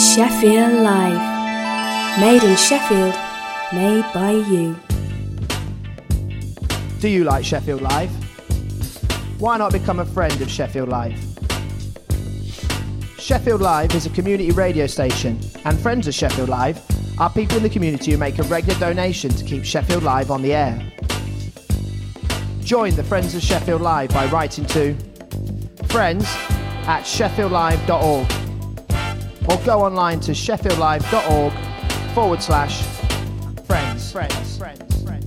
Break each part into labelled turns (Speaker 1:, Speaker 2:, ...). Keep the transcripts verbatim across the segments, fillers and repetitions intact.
Speaker 1: Sheffield Live. Made in Sheffield, made by you.
Speaker 2: Do you like Sheffield Live? Why not become a friend of Sheffield Live? Sheffield Live is a community radio station, and friends of Sheffield Live are people in the community who make a regular donation to keep Sheffield Live on the air. Join the Friends of Sheffield Live by writing to friends at sheffield live dot org or go online to sheffield live dot org forward slash friends. Friends. Friends. Friends.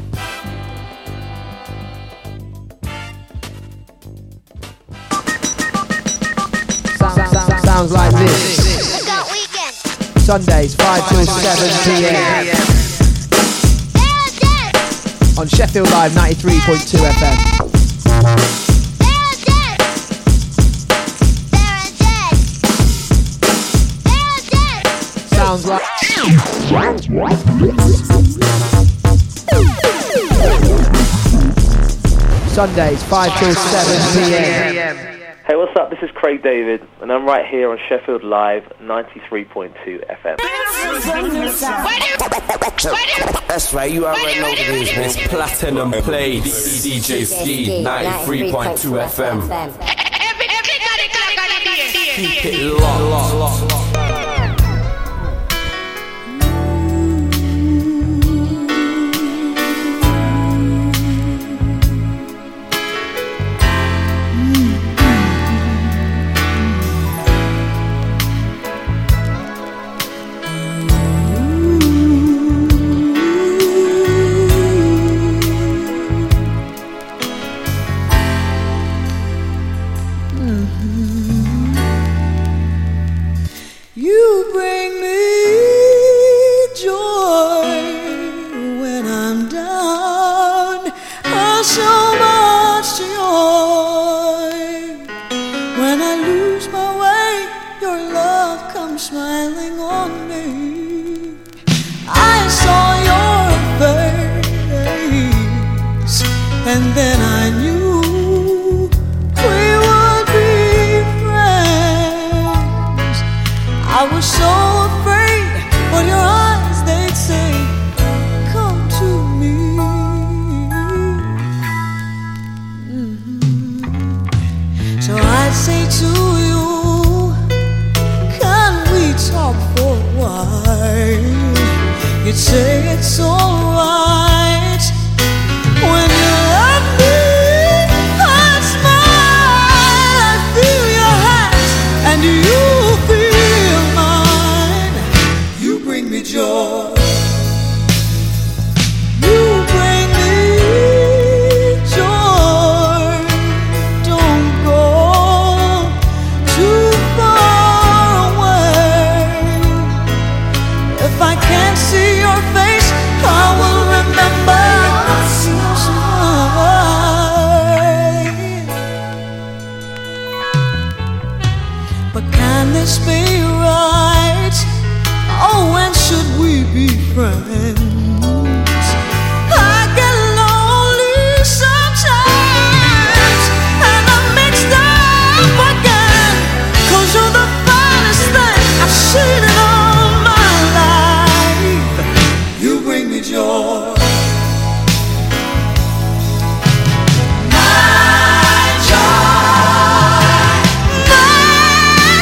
Speaker 2: Sounds, sounds, sounds like this.
Speaker 3: We got weekend.
Speaker 2: Sundays five till seven p.m. on Sheffield Live ninety-three point two F M. Sounds like Sundays five till seven p.m.
Speaker 4: Hey, what's up? This is Craig David, and I'm right here on Sheffield Live ninety-three point two F M.
Speaker 5: That's right, you already know what it is, man. It's Platinum Plates, D J Ski, ninety-three point two F M. Keep it locked.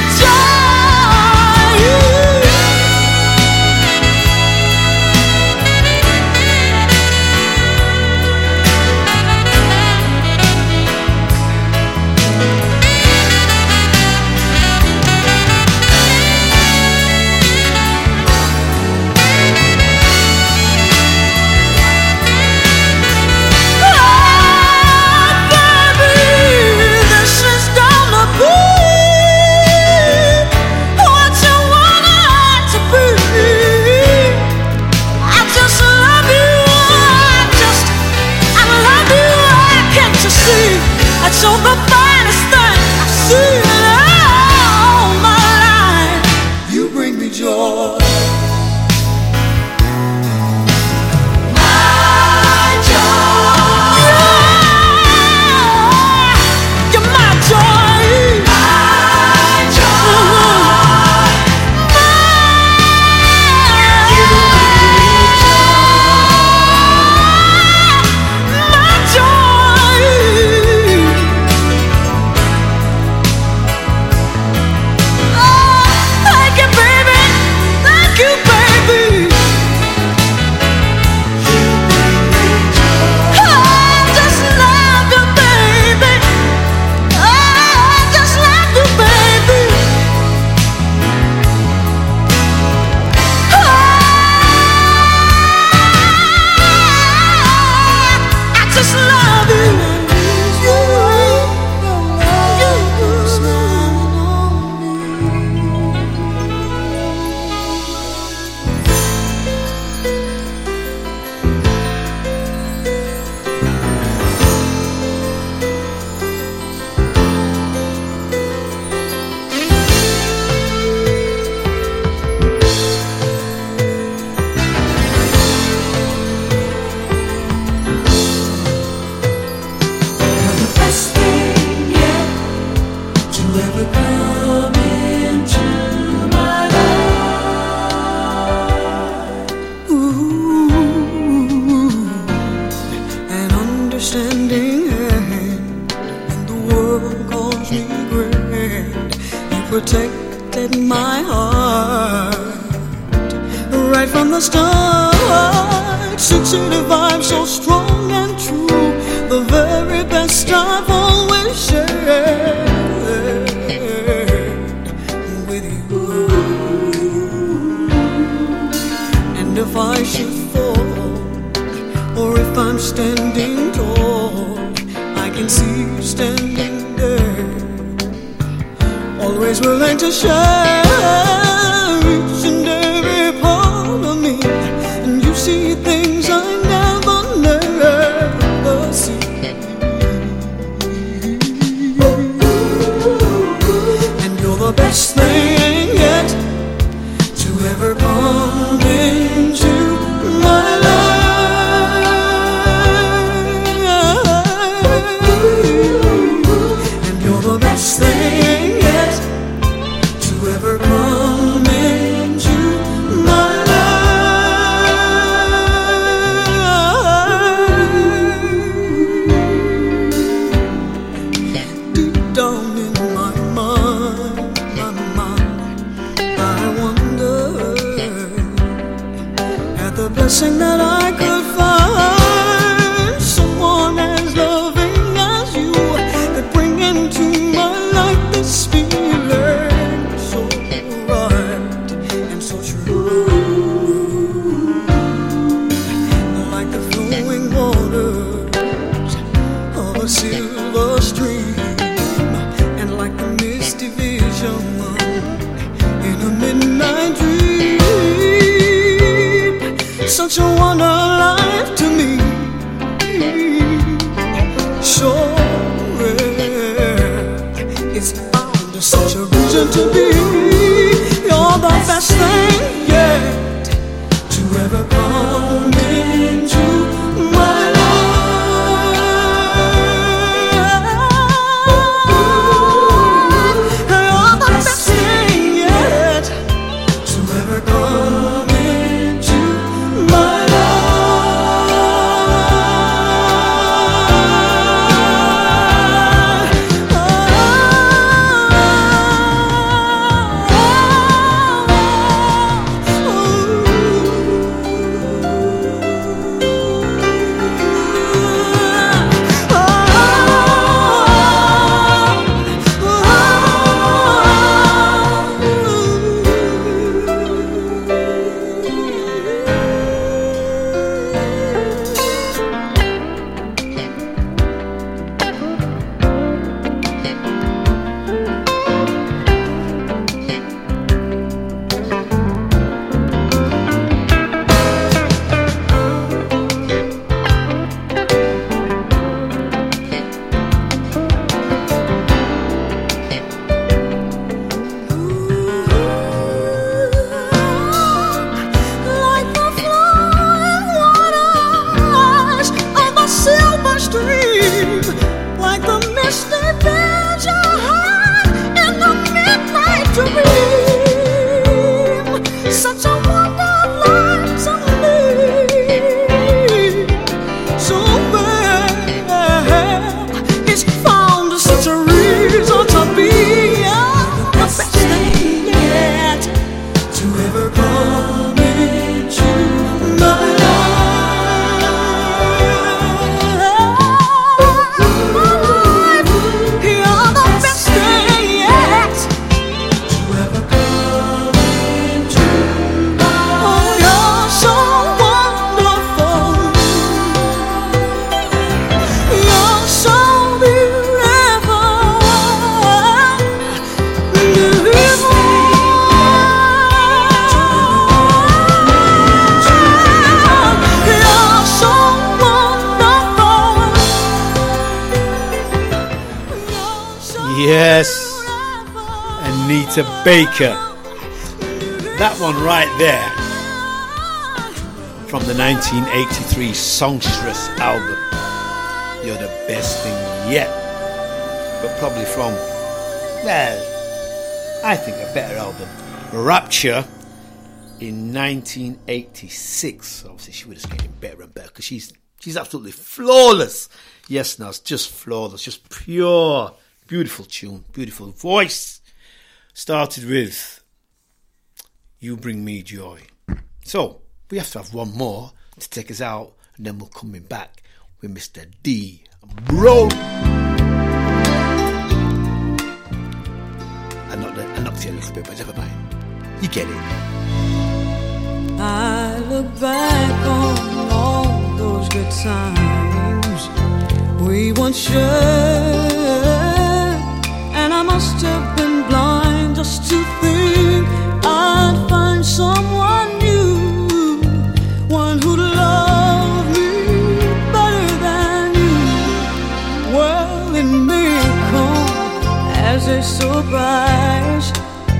Speaker 6: You
Speaker 3: come into my life. Ooh, an understanding hand when the world calls me grand. You protected my heart right from the start. six eighty-five, so strong and true, the very best I've always shared with you. And if I should fall, or if I'm standing tall, I can see you standing there, always willing to share each and every part of me. And you see things I never, never see. And you're the best thing yet to ever come into my life. And you're the best thing yet to ever come into my life. Deep down in my mind, my mind, I wonder at the blessing that I could find someone as loving as you, that bring into my life this feeling so right and so true, like the flowing waters of a silver stream, and like the misty vision in a midnight dream. Such a wonder life to me, so rare. It's bound to such a reason to be. You're the best thing yet to ever come into my life. You're the best thing yet to ever come into my
Speaker 6: Yes, Anita Baker. That one right there from the nineteen eighty-three Songstress album. You're the best thing yet. But probably from, well, I think, a better album. Rapture in nineteen eighty-six. Obviously, she was getting better and better because she's she's absolutely flawless. Yes, Nas, just flawless, just pure, beautiful tune, beautiful voice. Started with You Bring Me Joy. So, we have to have one more to take us out, and then we'll come in back with Mister D. Bro. I knocked it, I knocked it a little bit, but never mind. You get it.
Speaker 3: I look back on all those good times we once shared, and I must have been blind just to think I'd find someone new, one who'd love me better than you. Well, it may come as a surprise.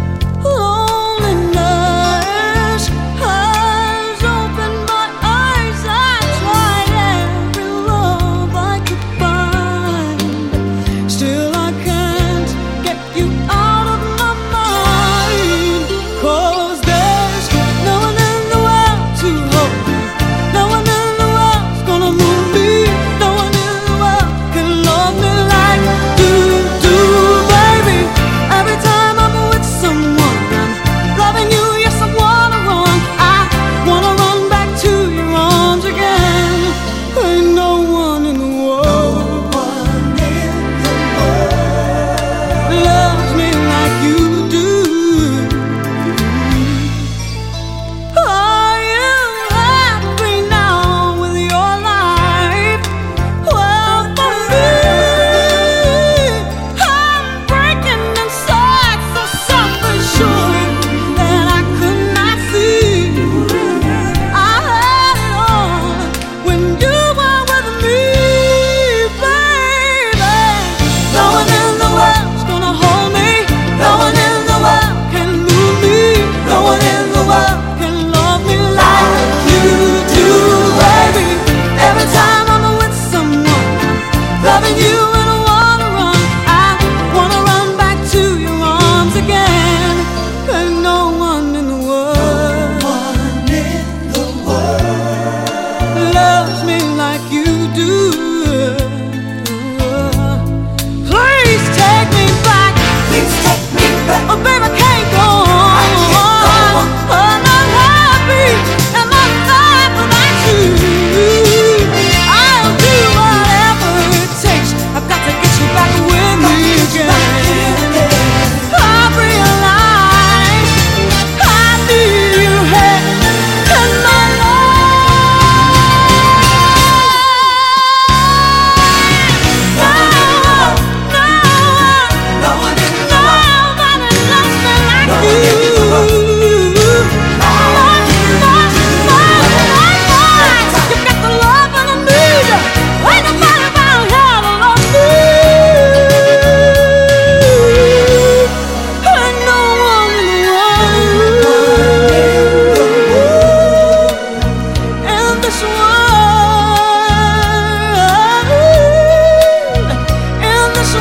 Speaker 3: Loneliness has opened my eyes. I tried every love I could find. Still I can't get you out of my mind. 'Cause there's no one in the world to hold me. No one in the world's gonna move me. No one in the world can love me like you do, baby. Every time I'm with someone, I'm loving you, yes, I wanna run. I wanna run back to your arms again. Ain't no one in the world loves me like you do. Are you happy now with your life? Well, for me, I'm breaking inside, so self-assured that I could not see. I had it all when you were with me, baby. No one in the world's gonna hold me. No one in the world can move me. No one in the world can love me like you do, baby. Every time I'm with someone, I'm loving you and I wanna run. I wanna run back to your arms again. Ain't no one in the world loves me like you do. Please take me back. Please take me back. Oh, baby, I can't go on. I'm not happy in my life without you. I'll do whatever it takes. I've got to get you back with me again. I've realized I need you here in my life. No, no, nobody loves me like you. You've got the love and I need you. Ain't nobody around here to love me. Ain't no one in the world, in this world, in this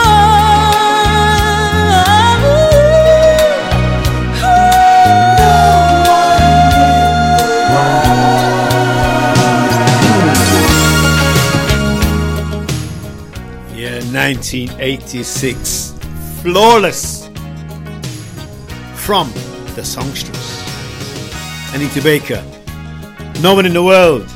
Speaker 6: Yeah, nineteen eighty-six. Flawless. From the songstress Anita Baker. No one in the world.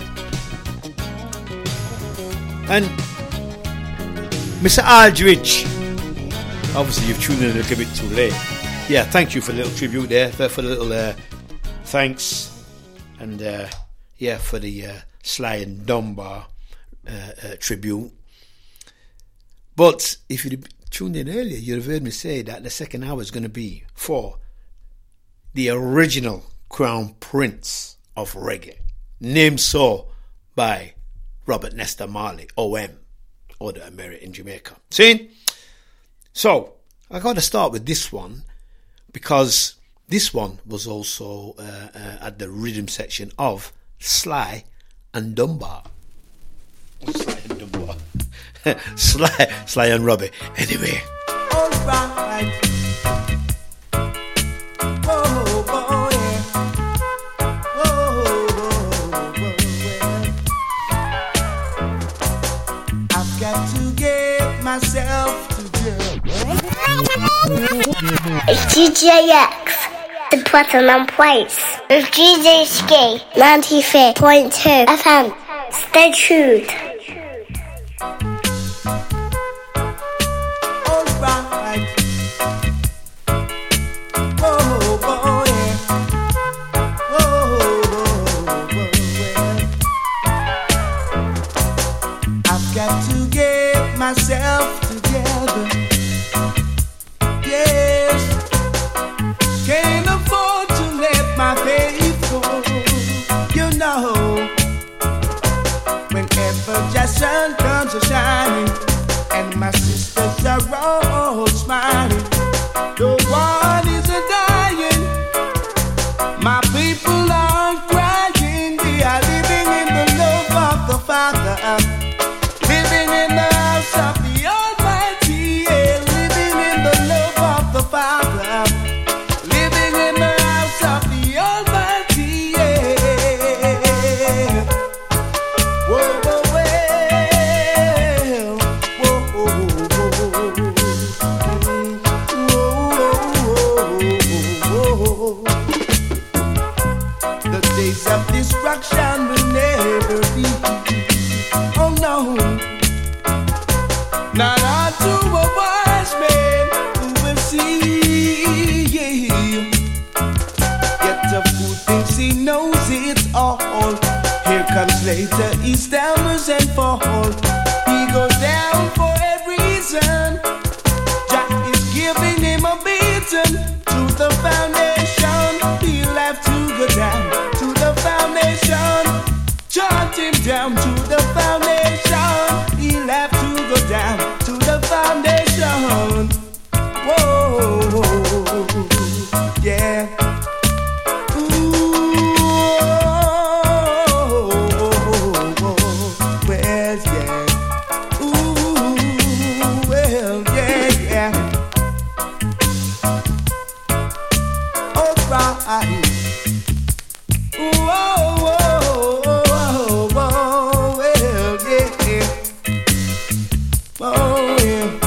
Speaker 6: And Mister Aldridge. Obviously, you've tuned in a little bit too late. Yeah, thank you for the little tribute there, for, for the little uh, thanks, and uh, yeah, for the uh, Sly and Dunbar uh, uh, tribute. But if you'd tuned in earlier, you'd have heard me say that the second hour is going to be for the original Crown Prince of Reggae, named so by Robert Nesta Marley, O M, or the American Jamaica. See? So, I got to start with this one because this one was also uh, uh, at the rhythm section of Sly and Dunbar. Sly and Dunbar. Sly, Sly and Robbie. Anyway.
Speaker 3: Alright.
Speaker 7: D J X, the Platinum Place, with D J Ski, ninety-three point two F M. Stay tuned.
Speaker 3: Alright. Whoa, whoa, yeah. Whoa, whoa, whoa, yeah. I've got to get myself together. Yes. Can't afford to let my faith go. You know, whenever the sun comes a shining and my sisters are all smiling, the world is a dying. My people are crying. They are living in the love of the Father, living in the house of the Almighty, yeah. Living in the love of the Father, living in the house of the Almighty, yeah. Whoa, whoa, well, whoa, whoa, whoa, whoa, whoa. The days of destruction will never be. Oh no, not unto a wise man who will see. Yet the fool thinks he knows it all. Here comes later, he stammers and falls. He goes down for every reason. Jack is giving him a beating. To the foundation, he'll have to go down. To the foundation, chant him down. To the foundation, he'll have to go down. To the foundation. Whoa, yeah. Ooh, well, yeah. Ooh, well, yeah, yeah. All right. Whoa, whoa, whoa, whoa, well, yeah. Oh, yeah.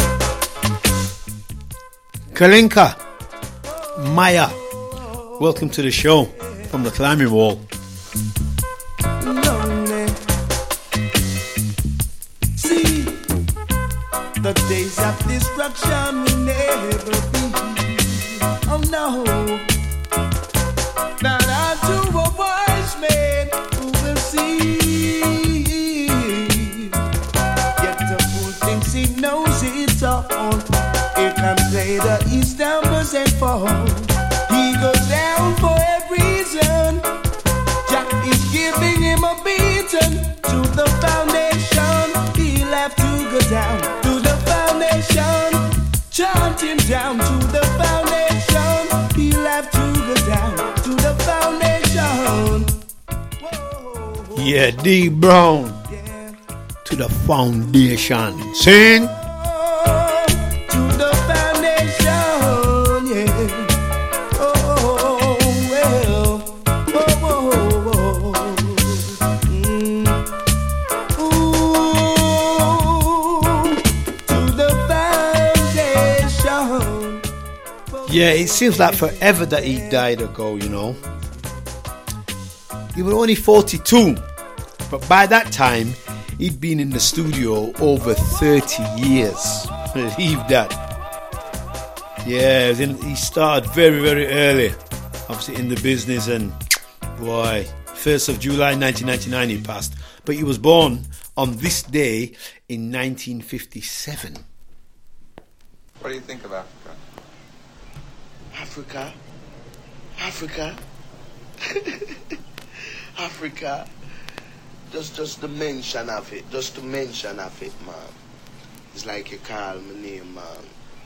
Speaker 6: Kalinka, Maya, welcome to the show from the climbing wall.
Speaker 3: Lonely. See, the days of destruction will never be. Oh no, not unto a wise man who will see. Yet the fool thinks he knows it all. Here comes later, he stumbles and falls. He goes down for every reason. Jack is giving him a beating. To the foundation, he'll have to go down. To the foundation, chant him down. To the foundation, he'll have to go down. To the foundation. Whoa.
Speaker 6: Yeah, D Brown,
Speaker 3: Yeah.
Speaker 6: to the foundation. Sing.
Speaker 3: To the foundation, yeah. Oh, well. Whoa, whoa, whoa. Mm. Ooh, to the foundation.
Speaker 6: Yeah, it seems like forever that he died ago, you know. He was only forty-two, but by that time, he'd been in the studio over thirty years. Believe that. Yeah, he started very, very early, obviously in the business, and boy, first of July nineteen ninety-nine he passed. But he was born on this day in nineteen fifty-seven.
Speaker 8: What do you think of Africa?
Speaker 9: Africa? Africa? Africa? Just just the mention of it, just the mention of it, man. It's like you call my name, man.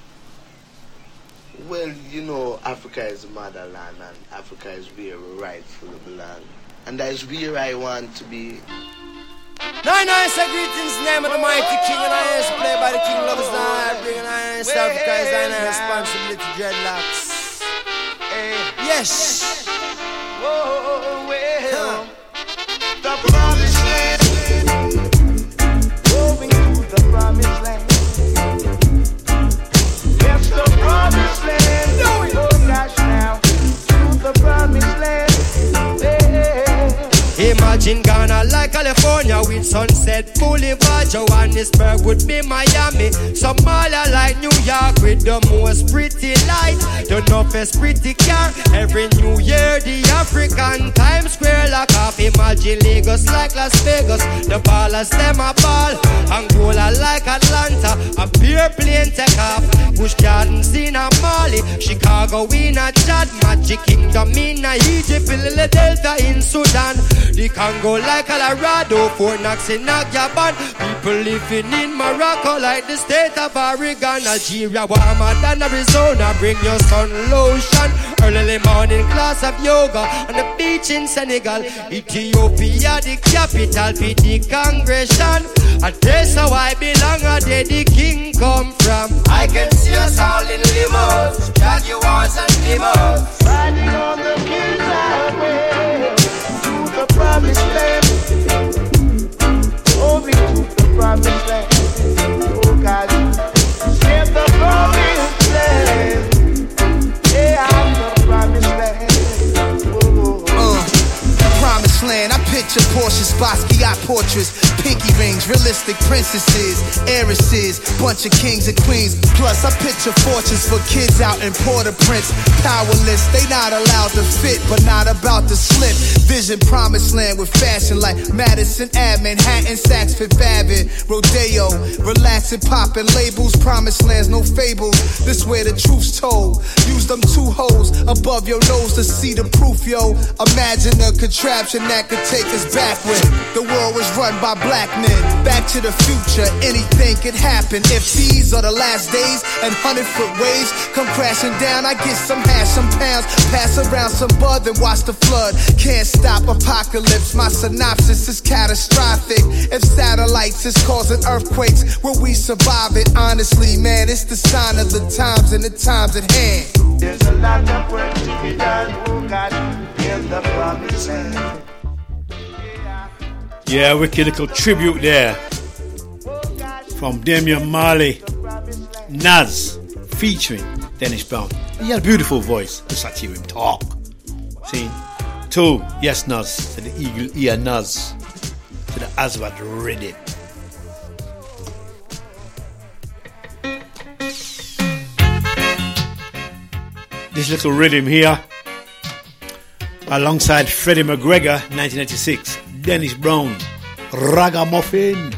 Speaker 9: Well, you know, Africa is the motherland, and Africa is where we rightfully belong. And that is where I want to be.
Speaker 10: Nine I say greetings in the name of the mighty king, and I is played by the king of his eye, bringing I is Africa is our responsibility, dreadlocks. Yes.
Speaker 3: Whoa, well.
Speaker 10: The promised land.
Speaker 3: Going to the promised land. Yes, the promised land.
Speaker 10: Do it. California with Sunset Boulevard. Johannesburg would be Miami. Somalia like New York with the most pretty light. The toughest pretty car. Every New Year the African Times Square lock off. Imagine Lagos like Las Vegas. The ballers them a ball. Angola like Atlanta. A pure plane take off. Bush Gardens in a Mali. Chicago in a Chad. Magic Kingdom in a Egypt. Philadelphia in Sudan. The Congo like Colorado. Fort Knox in a Gabon. People living in Morocco like the state of Oregon. Algeria warmer than Arizona. Bring your sun lotion. Early morning class of yoga on the beach in Senegal. Ethiopia the capital for the congregation. And that's how I belong. And there the king come from.
Speaker 11: I can see us all in limos, Jaguars and limos,
Speaker 3: riding on the hills highway to the promised land. Over to the promised land. Oh God, share the promised land. Yeah, I'm the promised land. Oh,
Speaker 12: uh, promised land. I picture Porsches, Basquiat portraits, pinky rings, realistic princesses, heiresses, bunch of kings and queens. Plus, I picture fortunes for kids out in Port-au-Prince. Powerless, they not allowed to fit, but not about to slip. Vision promised land with fashion like Madison Ave, Manhattan, Saks Fifth Avenue, Rodeo. Relaxing, popping labels, promised lands, no fables. This where the truth's told. Use them two holes above your nose to see the proof, yo. Imagine a contraption that could take us back when the world was run by black men. Back to the future, anything could happen. If these are the last days and hundred foot waves come crashing down, I get some hash, some pounds, pass around some bud, then watch the flood. Can't stop apocalypse, my synopsis is catastrophic. If satellites is causing earthquakes, will we survive it? Honestly, man, it's the sign of the times and the times at hand.
Speaker 3: There's a lot of work to be done, oh God, in the promised land.
Speaker 6: Yeah, wicked little tribute there from Damian Marley, Naz, featuring Dennis Brown. He had a beautiful voice. Just like to hear him talk. See? Two, yes, Naz, to the eagle ear Naz, to the Azwad rhythm. This little rhythm here, alongside Freddie McGregor, nineteen ninety-six. Dennis Brown, Ragamuffin.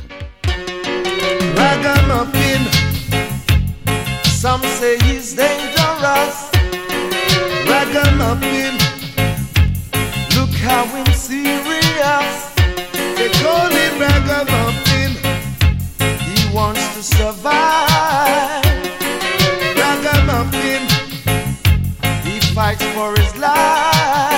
Speaker 3: Ragamuffin, some say he's dangerous. Ragamuffin, look how him serious. They call him Ragamuffin, he wants to survive. Ragamuffin, he fights for his life.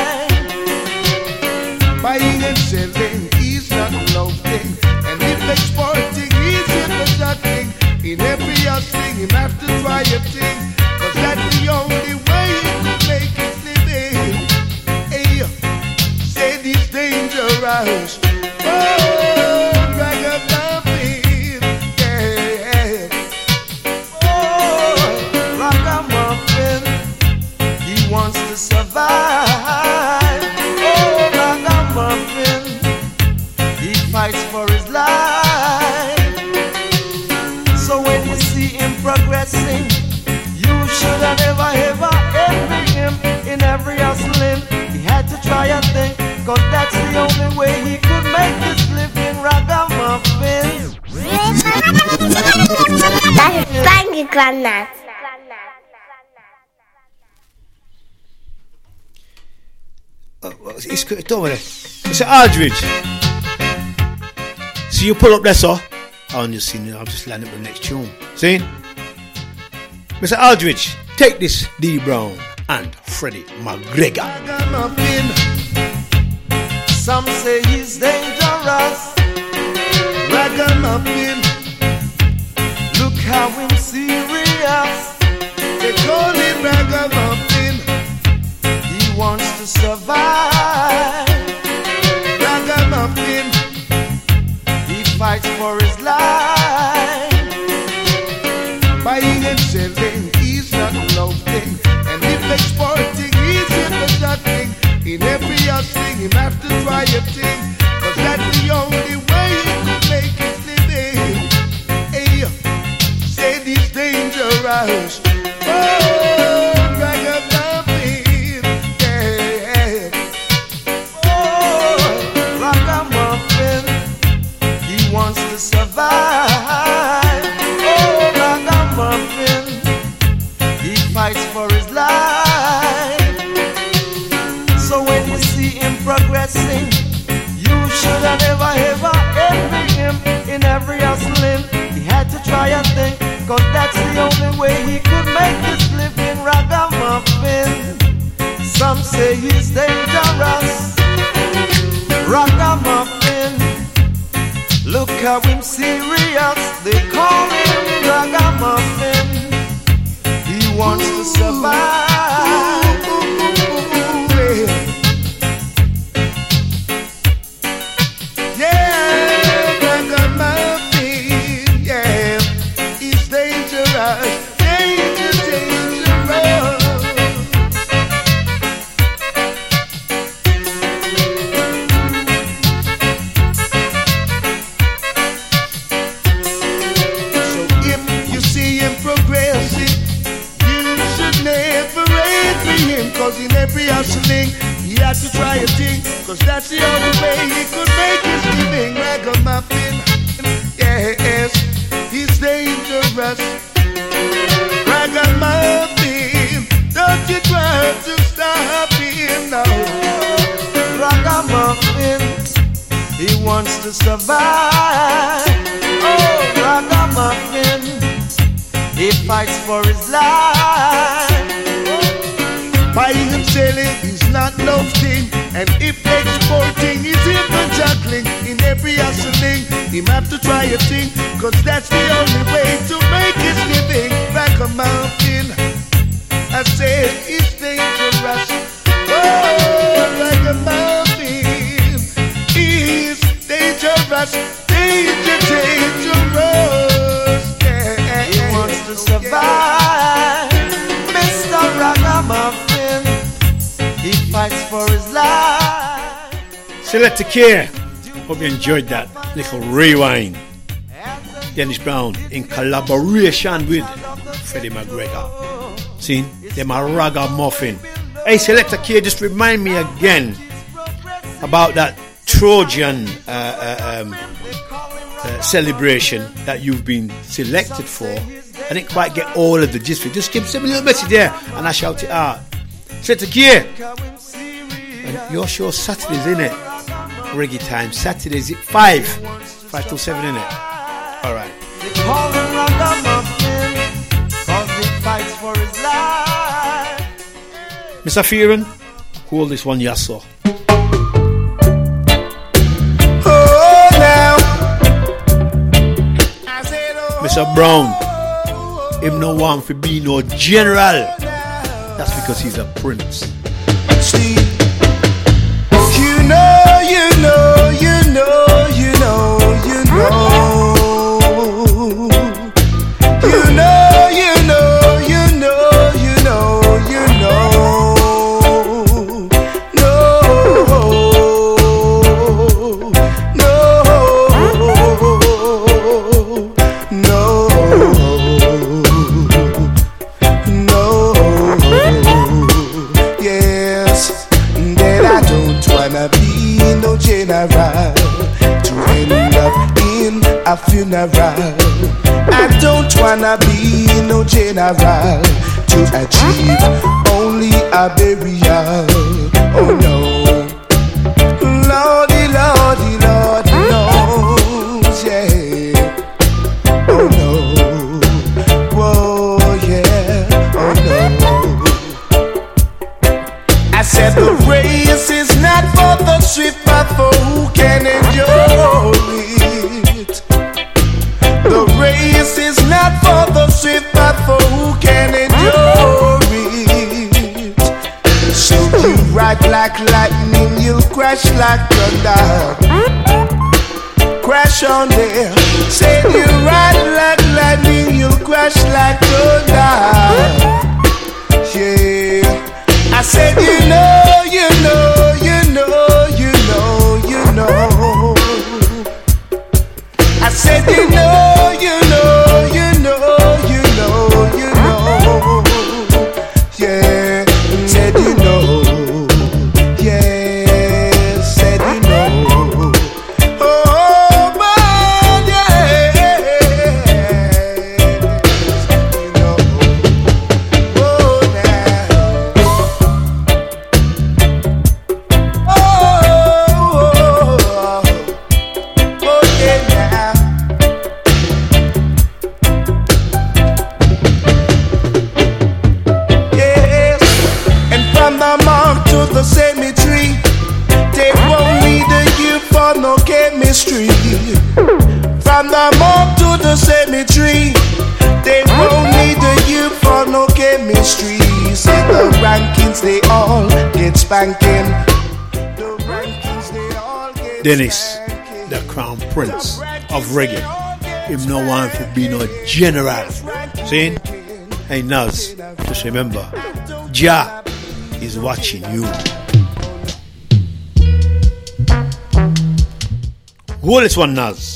Speaker 3: Buying and selling, he's not loafing. And if exporting, he's in the shutting. In every thing, he have to try a thing. Cause that's the only way he could make his living. Hey, said he's dangerous. Oh, Ragamuffin, yeah. Oh, Ragamuffin, he wants to survive. Fights for his life. So when you see him progressing, you should have never ever envy him. In every hustling, he had to try and think, cause that's the only way he could make his living. Ragamuffin.
Speaker 7: Thank you, Grandad.
Speaker 6: Oh, it's good, don't worry. It's Aldridge. So you pull up there, sir. I'm just seeing, I'll just line up the next tune. See? Mister Aldridge, take this D Brown and Freddie McGregor.
Speaker 3: Ragamuffin, some say he's dangerous. Ragamuffin, look how him serious. They call him Ragamuffin, he wants to survive. Ragamuffin, fights for his life. Buying and selling, he's not loafing. And if exporting, he's in the shutting. In every thing, he have to try a thing. Cause that's the only
Speaker 13: that's the only way he could make his living. Ragamuffin, some say he's dangerous. Ragamuffin, look how him serious. They call him Ragamuffin. He wants to survive.
Speaker 12: In every hustling, he had to try a thing, cause that's the only way he could make his living. Ragamuffin, yes, he's dangerous. Ragamuffin, don't you try to stop him now.
Speaker 13: Ragamuffin, he wants to survive. Oh, Ragamuffin, he fights for his life.
Speaker 12: Buying and selling is not no thing, and if exporting is in the juggling, in every hustling, him have to try a thing, cause that's the only way to make his living. Ragamuffin, I said it's dangerous. Oh, Ragamuffin, he's dangerous, danger, dangerous. Yeah,
Speaker 13: he wants to survive, yeah. Mister Ragamuffin, he fights for his life.
Speaker 6: Selector K, hope you enjoyed that little rewind. Dennis Brown in collaboration with Freddie McGregor. See, them a Ragamuffin. Hey, Selector K, just remind me again about that Trojan uh, uh, um, uh, celebration that you've been selected for. I didn't quite get all of the gist. Just give send me a little message there and I shout it out. Selector K, and your show Saturdays, innit? Reggae time. Saturdays at five. five till seven, innit? Alright.
Speaker 13: They call him Ragamuffin, cause he fights for his life.
Speaker 6: Mister Fearon, hold this one, yes, sir.
Speaker 12: Oh, now.
Speaker 6: Mister Brown, him no one for be no general. That's because he's a prince.
Speaker 12: See, you know, you know, you know, you know, you know. You know, you know, you know, you know, you know. No, no, no, no. Yes, that I don't wanna be no general to end up in a funeral. I don't wanna be no general to achieve only a burial. Oh no, Lordy, Lordy, Lordy knows, yeah. Oh no, whoa, yeah, oh no. I said the race is not for the swift, but for who can endure it. The race is not for the swift, but for who can endure it. So you ride like lightning, you'll crash like thunder. Crash on there. Said you ride like lightning, you'll crash like thunder. Yeah. I said you know, you know, you know, you know, you know. I said you know, you know, you know, you know, you know. Yeah, said you know. Yeah, said you know. Oh, man, yeah. You know. Oh, now. From the mob to the cemetery, they won't need the youth for no chemistry. Say the rankings they all get spanking. The rankings they all get
Speaker 6: Dennis, the crown prince of reggae. Him no one for be no general. See? Hey Naz, just remember, Jah is watching you. Hold this one, Naz.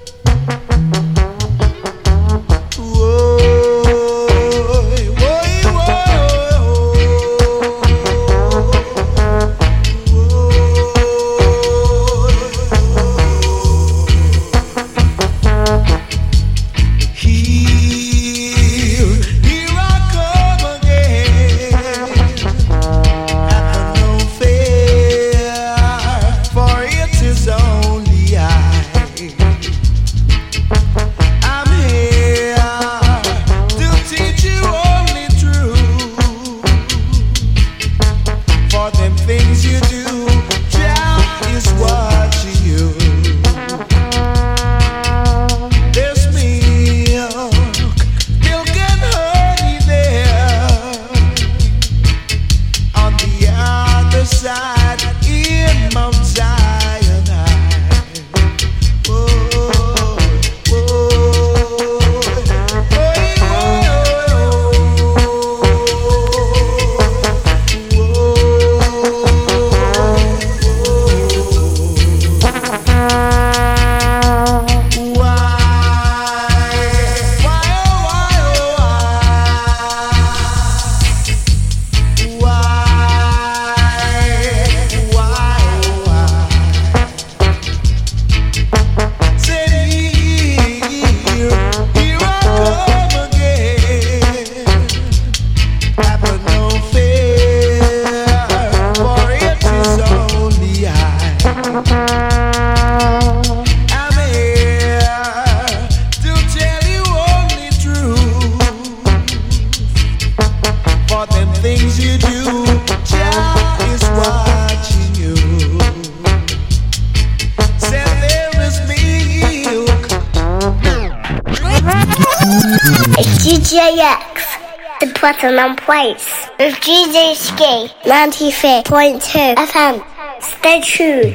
Speaker 7: D J X, the Platinum Place, with D J Ski, ninety-three point two F M. Stay tuned.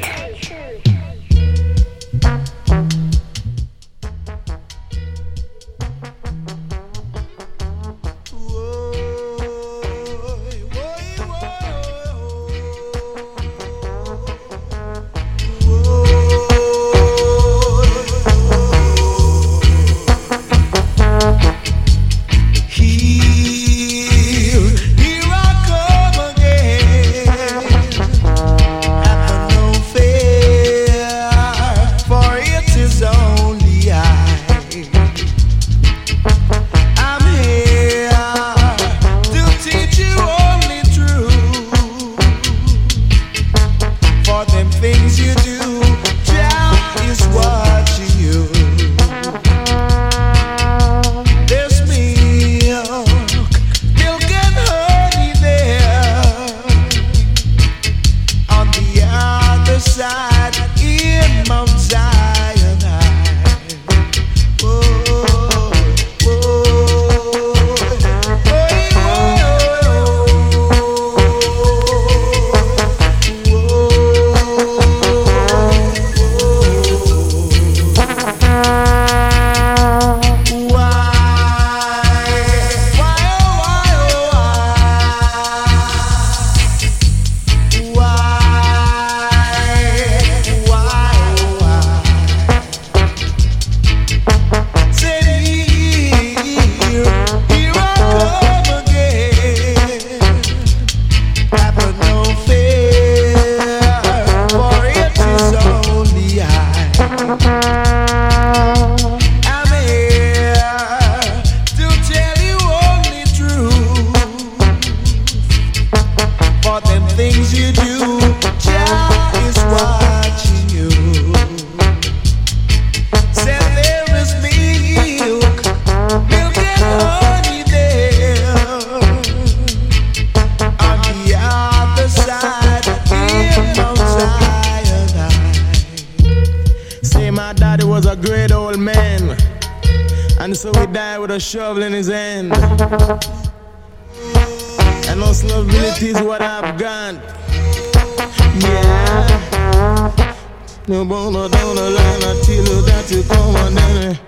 Speaker 14: was a great old man, and so he died with a shovel in his hand. And no nobility is what I've got. Yeah. No bono down the line, I tell you that you come on down.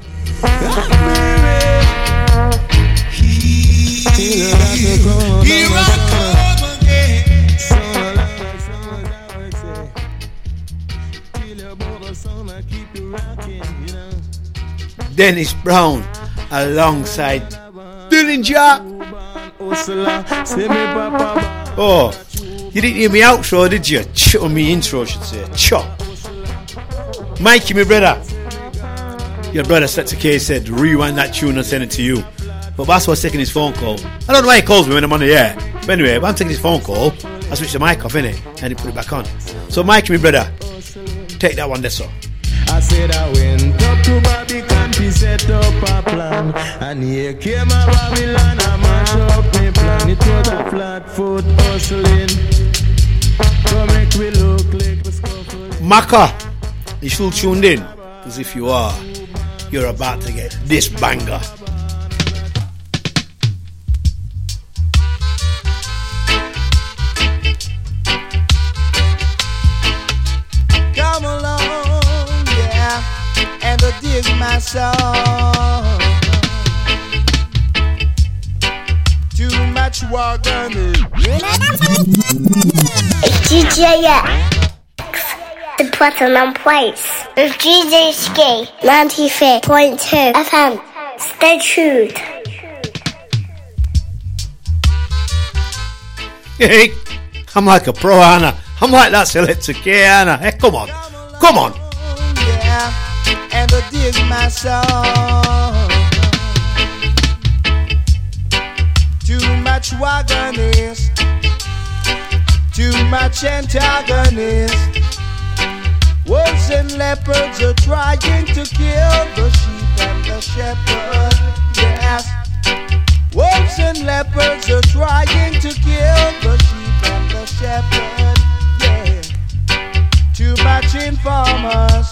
Speaker 12: Here I come again.
Speaker 6: Dennis Brown alongside Dillinger. Oh, you didn't hear me outro, did you? Ch- or me intro, I should say. Chop. Mikey, my brother. Your brother Selector K said, rewind that tune and send it to you. But Bass was taking his phone call. I don't know why he calls me when I'm on the air. But anyway, when I'm taking his phone call, I switch the mic off, innit? And he put it back on. So, Mikey, my brother, take that one, that's all.
Speaker 14: I said I went up to Babylon to set up a plan, and here came a Babylon, I mash up my plan. It was a flat foot hustling, so make we look like the scuffle.
Speaker 6: Maka, you still tuned in? Because if you are, you're about to get this banger.
Speaker 12: Come along, yeah, and uh, dig my song. Too much wagon.
Speaker 7: It's D J X, the Platinum Place. With D J Ski, ninety-three point two F M. Stay tuned.
Speaker 6: Hey, I'm like a pro, Anna. I'm like that Selector K, Anna. Hey, come on. Come on.
Speaker 12: Yeah, and uh, dig my song. Too much wagonist, too much antagonist. Wolves and leopards are trying to kill the sheep and the shepherd. Yes, wolves and leopards are trying to kill the sheep and the shepherd. Yeah, too much informers,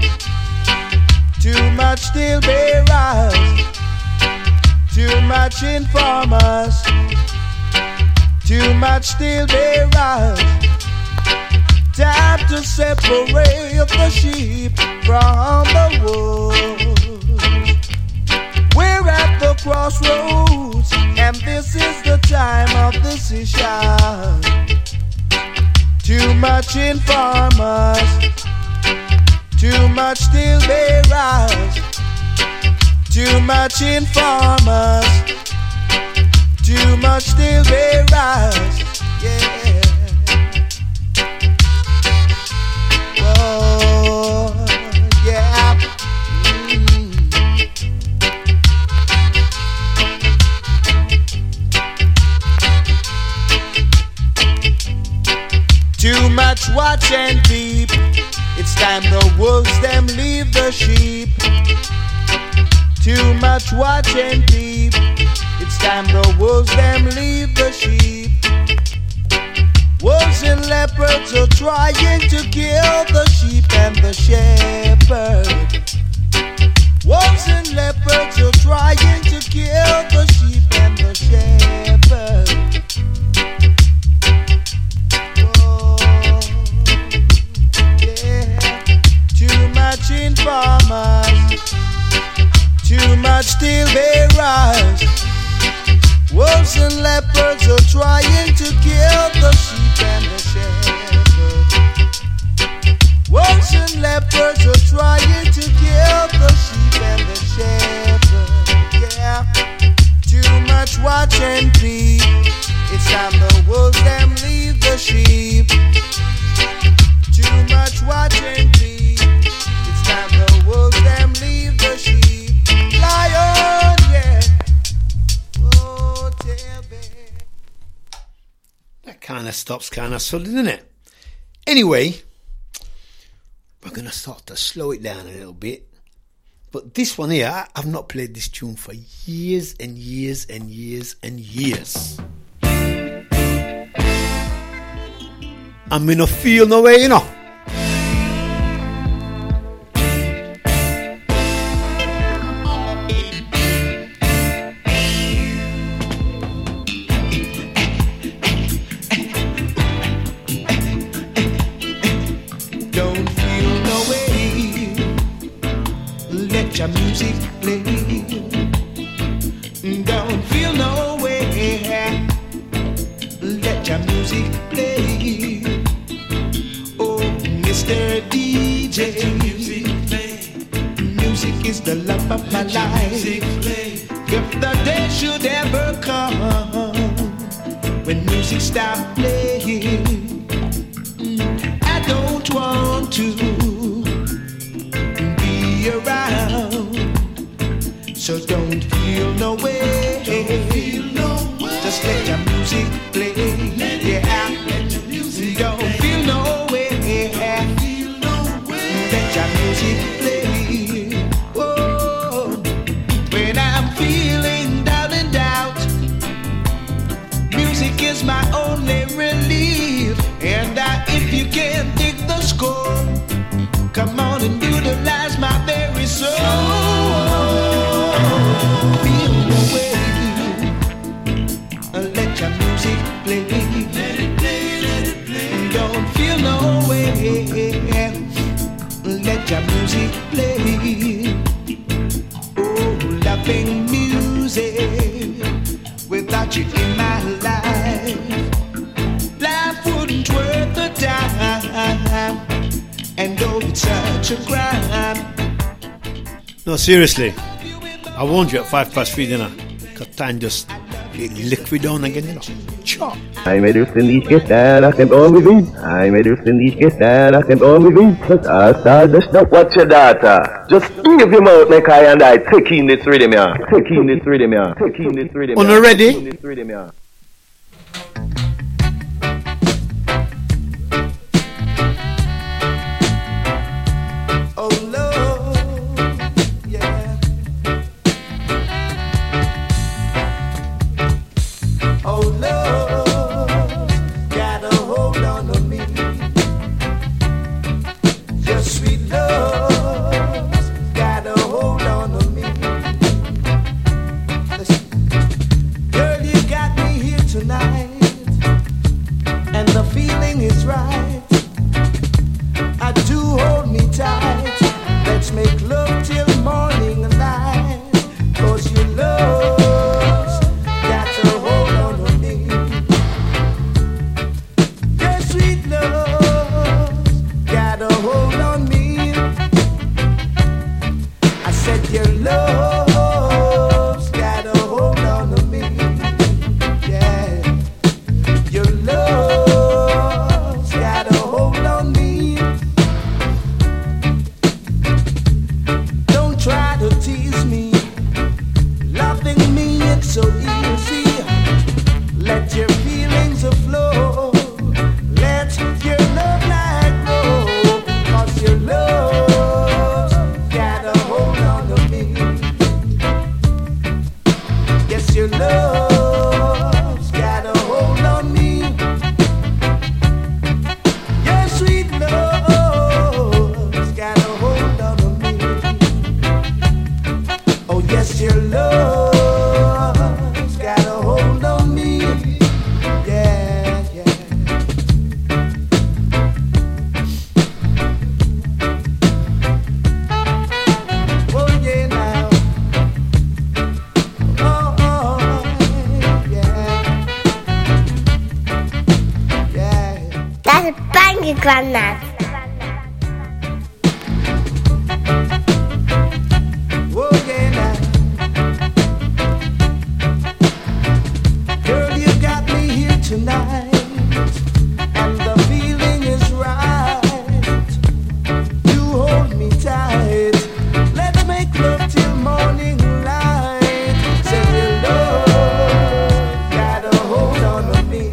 Speaker 12: too much steel bearers, too much informers, too much steel bearers. Time to separate the sheep from the wolves. We're at the crossroads, and this is the time of decision. Too much informers, too much steel bearers, too much informers, too much steel bearers. Yeah. Oh, yeah. Mm. Too much watch and peep. It's time the wolves them leave the sheep. Too much watch and peep. It's time the wolves them leave the sheep. Wolves and leopards are trying to kill the sheep and the shepherd. Wolves and leopards are trying to kill the sheep and the shepherd. Oh, yeah. Too much informers, too much steel bearers. Wolves and leopards are trying to kill the sheep and the shepherd. Wolves and leopards are trying to kill the sheep and the shepherd. Yeah, too much watch and peep. It's time the wolves them leave the sheep. Too much watch and peep. It's time the wolves them leave the sheep. Lion, yeah.
Speaker 6: That kind of stops kind of sudden, isn't it? Anyway, we're going to start to slow it down a little bit. But this one here, I've not played this tune for years and years and years and years. I'm in a feel no way, you know.
Speaker 12: your music play. Don't feel no way. Let your music play. Oh, Mister D J, let your music play. Music is the love of my life. If the day should ever come when music stop playing, I don't want to be around. So don't feel no way. Don't feel no way. Just let your music play. Let it yeah. Let your music don't play. Feel no way. Don't feel no way. Let your music play. Oh, when I'm feeling down and out, music is my only relief. And I, if you can't dig the score, come on and utilize my very soul. Feel the way. Let your music play. Let it play, let it play. Don't feel no way. Let your music play. Oh, loving music. Without you in my life, life wouldn't worth the time. And though it's such a crime.
Speaker 6: No, seriously, I warned you at five past three, didn't I? Cause time just get liquid down again, you know. Chop.
Speaker 15: I'm a dust in these kids that I can only be. I'm a dust in these kids that I can only be. But I start just not watch your data. Just give him out like I and I. Take in this rhythm, yeah. Take in this rhythm, yeah. Take in this rhythm, yeah.
Speaker 6: On already?
Speaker 15: Take in this rhythm, yeah.
Speaker 7: Granddad.
Speaker 12: Oh yeah, now. Girl, you got me here tonight, and the feeling is right. You hold me tight. Let's make love till morning light. Say your love got a hold on me.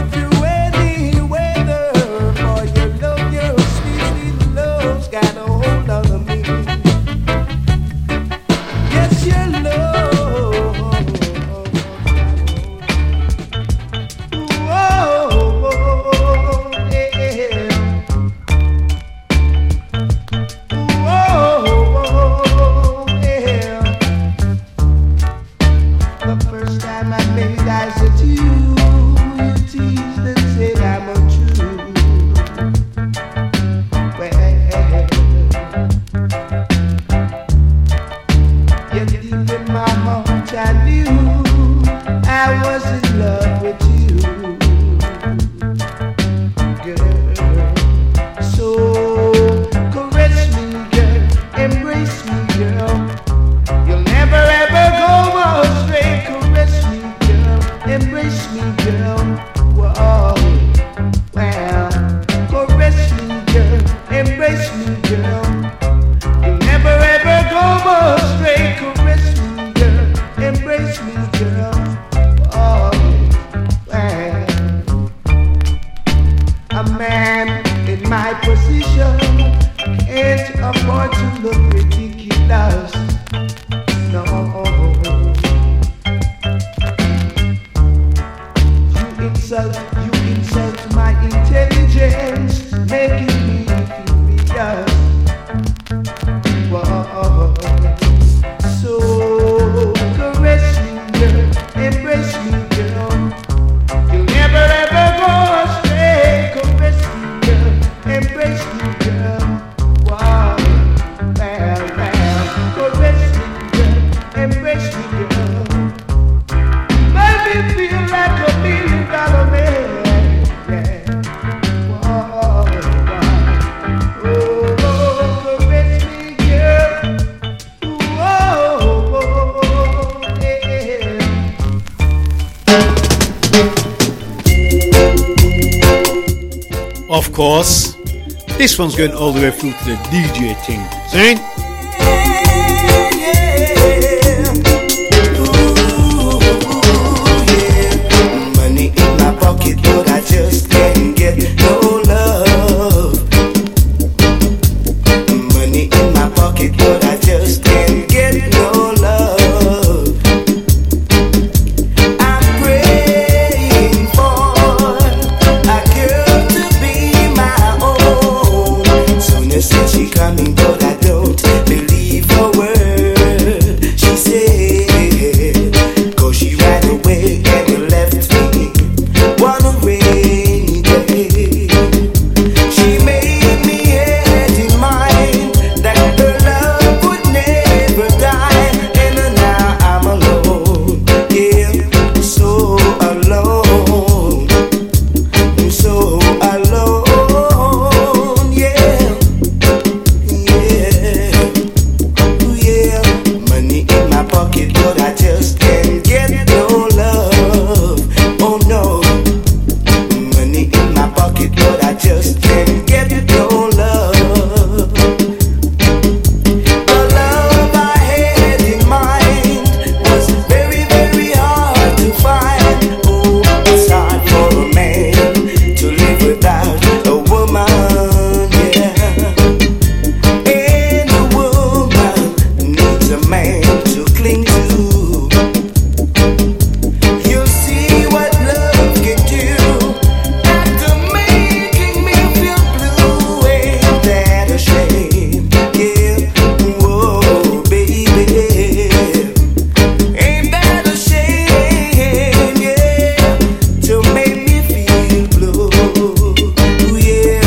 Speaker 12: Got a
Speaker 13: embrace me, girl. Whoa, well, caress me, girl, embrace me, girl. You'll never ever go astray. Caress me, girl, embrace me, girl. Oh, well, a man in my position can't afford to look ridiculous. No. You insult, you insult my intelligence, making me furious. Whoa. So caress me, girl, embrace me, girl. You'll never ever go astray. Caress me, girl, embrace me, girl. Wow, well, well, caress me, girl, embrace me, girl. Make me feel like a million dollar man. Yeah. Whoa, wow. Oh, caress me, girl. Whoa, yeah.
Speaker 6: Of course, this one's going all the way through to the D J thing. See?
Speaker 12: Money in my pocket, but I just can't get no love. Money in my pocket, but I just can't get no love. I'm praying for a girl to be my own. Soon as said she coming, but I don't believe her word. She said, 'cause she ran away and left me one rainy day. She made me had in mind that her love would never die, and now I'm alone, yeah, so alone, so alone, yeah, yeah, yeah. Money in my pocket, but I just can't get no love. Oh no. Money in my pocket, but I just can't get no love. The love I had in mind was very, very hard to find. Oh, it's hard for a man to live without a woman, yeah. And a woman needs a man to cling to. You'll see what love can do. After making me feel blue, ain't that a shame? Yeah, whoa, baby, ain't that a shame? Yeah, to make me feel blue, yeah.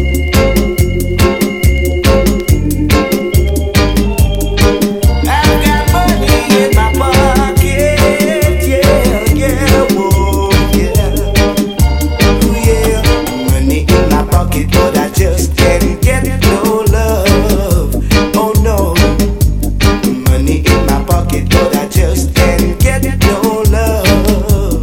Speaker 12: I've got money in my pocket, yeah, yeah, whoa, yeah. Ooh, yeah, money in my pocket, but I just can't get no love. Oh no, money in my pocket, but I just can't get no love.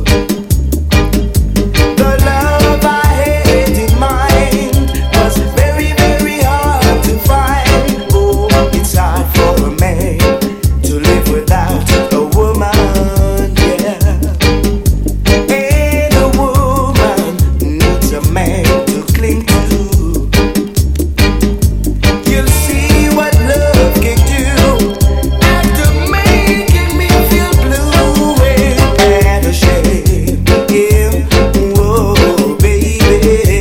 Speaker 12: The love I had in mind was very, very hard to find. Oh, it's hard for a man to live without a woman, yeah. And a woman needs a man to cling to. You'll see what love can do. After making me feel blue, ain't that a shame? Yeah, whoa, baby,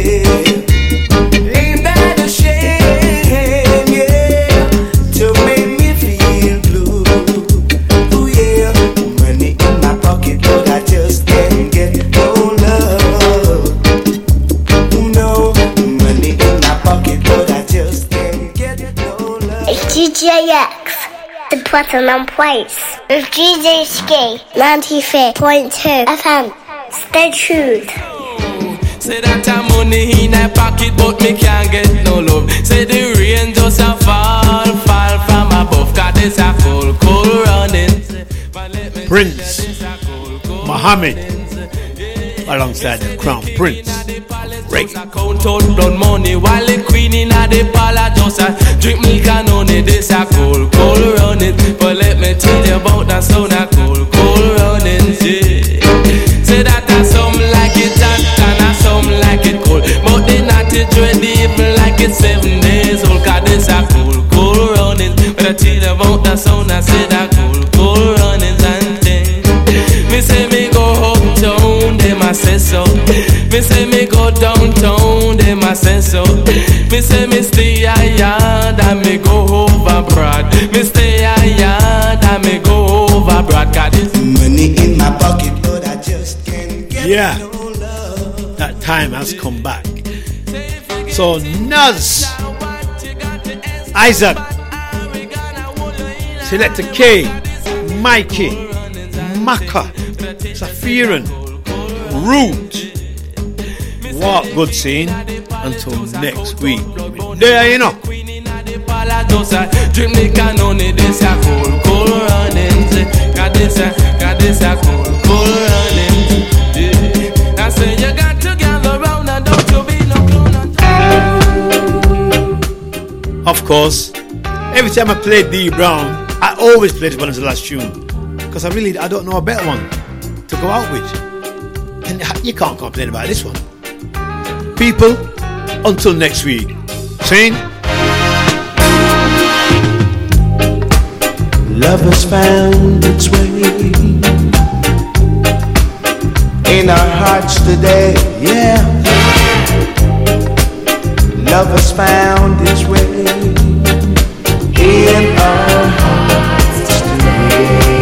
Speaker 12: ain't that a shame? Yeah, to make me feel blue. Ooh, yeah, money in my pocket, but I just can't get no love. Ooh, no, money in my pocket, but I just can't get no love.
Speaker 7: It's D J X, the Platinum Place. It's D J Ski, ninety-three point two F M. Stay tuned.
Speaker 16: Say that I'm money in my pocket, but me can't get no love. Say the rain just a fall, fall from above, 'cause it's a cold, cold running.
Speaker 6: Prince Muhammad alongside the Crown Prince. Reggae.
Speaker 16: Count out blood money while the queen in the parlor just a drink milk and honey. This a cold, cold running. But let me tell you about that sound a cold, cold running. Yeah. Say that a some like it hot and a some like it cold. But the night is ready even like it's seven days old. Cause this a cold, cold running. But I tell you about that sound I say that cold, cold running and thing. Me say me go uptown, them a say so. Me say me go downtown, them a say so. Me say me stay a yard and me go over broad. Me stay a yard and me go over broad. Cause it's
Speaker 12: money in my pocket, but I just can't get
Speaker 6: yeah,
Speaker 12: no love.
Speaker 6: that time has come back. So Nuz, Isaac, Selector K, Mikey, Maka, Safiran, Root. Walk good scene until next week. There you know.
Speaker 16: Drink me can only this a cold, cold running. Got this a, got this a cold, cold running. Yeah. I say you got to gather round and don't you be no clone.
Speaker 6: Of course, every time I play D Brown, I always play this one as the last tune because I really I don't know a better one to go out with, and you can't complain about this one. People, until next week. Sing.
Speaker 13: Love has found its way in our hearts today, yeah. Love has found its way in our hearts today.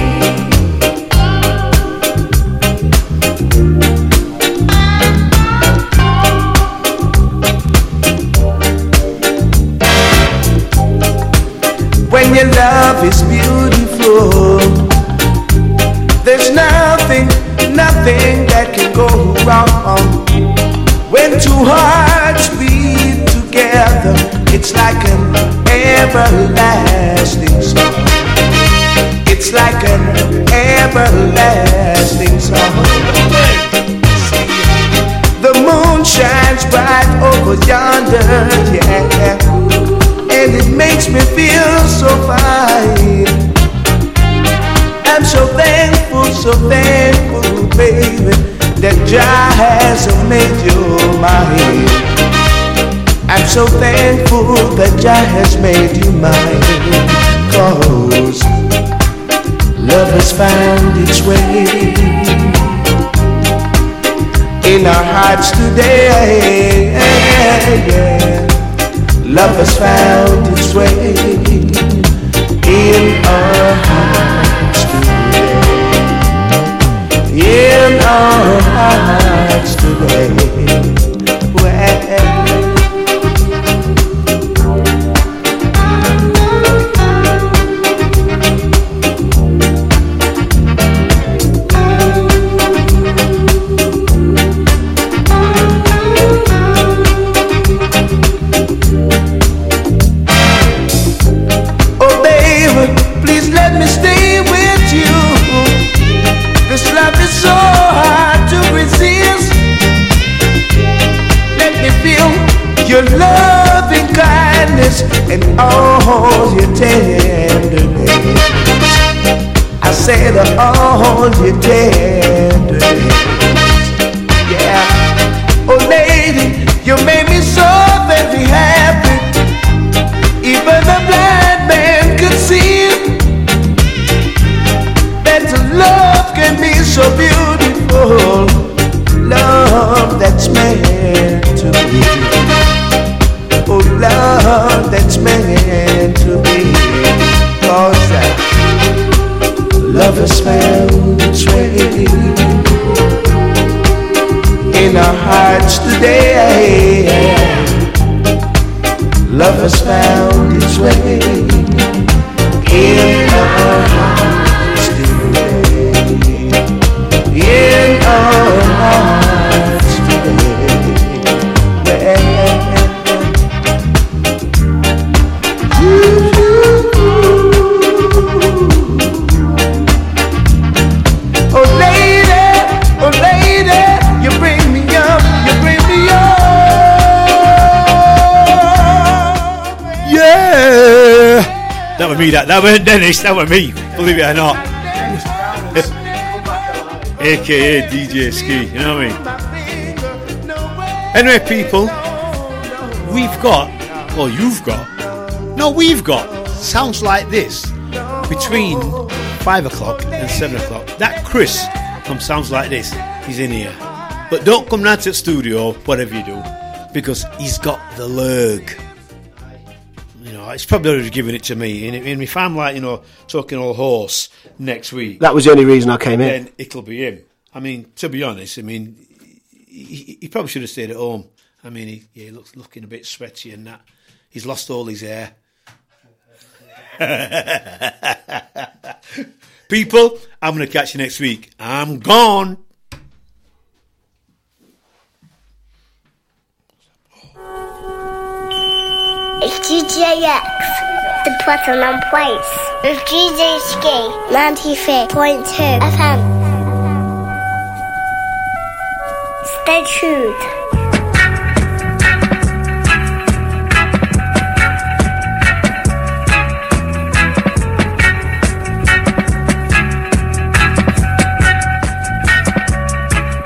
Speaker 13: When your love is beautiful, there's nothing, nothing that can go wrong. When two hearts beat together, it's like an everlasting song. It's like an everlasting song. The moon shines bright over yonder, yeah, and it makes me feel so fine. I'm so thankful, so thankful, baby, that Jah has made you mine. I'm so thankful that Jah has made you mine. Cause love has found its way in our hearts today, yeah. Love has found its way in our hearts today. In our hearts today. Well, your loving kindness and all your tenderness. I said all your tenderness. Yeah. Oh lady, you made me so very happy. Even the blind man could see that love can be so beautiful. Love that's meant to be. Oh, love that's meant to be. Cause uh, love has found its way in our hearts today. Love has found its way in our hearts today. In our hearts today. Well, oh lady, oh lady.
Speaker 6: was me. That that weren't Dennis. That was me. Believe it or not. A K A D J Ski. You know what I mean? Anyway, people, we've got, or you've got, no, we've got Sounds Like This between five o'clock and seven o'clock. That Chris from Sounds Like This, he's in here. But don't come down to the studio, whatever you do, because he's got the lurg. You know, it's probably already giving it to me. And if I'm like, you know, talking all horse next week,
Speaker 17: that was the only reason I came in.
Speaker 6: Then it'll be him. I mean, to be honest, I mean, he, he probably should have stayed at home. I mean, he, yeah, he looks looking a bit sweaty and that. He's lost all his hair. People, I'm going to catch you next week. I'm gone.
Speaker 7: It's D J X, the Platinum Place. It's D J Ski, ninety-three point two F M. Stay tuned.